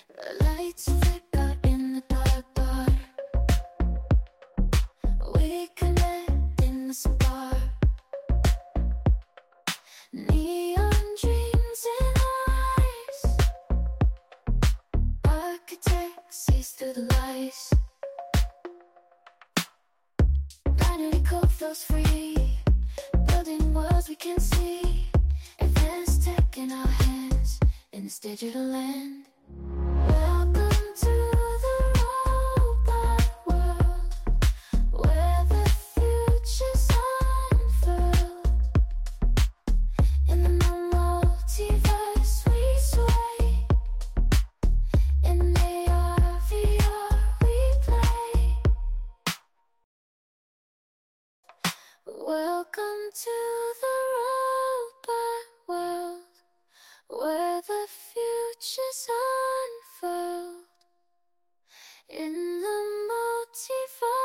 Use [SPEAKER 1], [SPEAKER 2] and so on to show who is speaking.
[SPEAKER 1] Lights flicker in the dark bar. We connect in the spark. Neon dreams in eyes. Architect sees through the lies. Binary code flows free, building worlds we can see. Advanced tech in our hands, in this digital land. Welcome to the robot world, where the future's unfurled. In the multiverse we sway, in AR, VR we play. Welcome to the robot world, where the future's unfurled. In the multiverse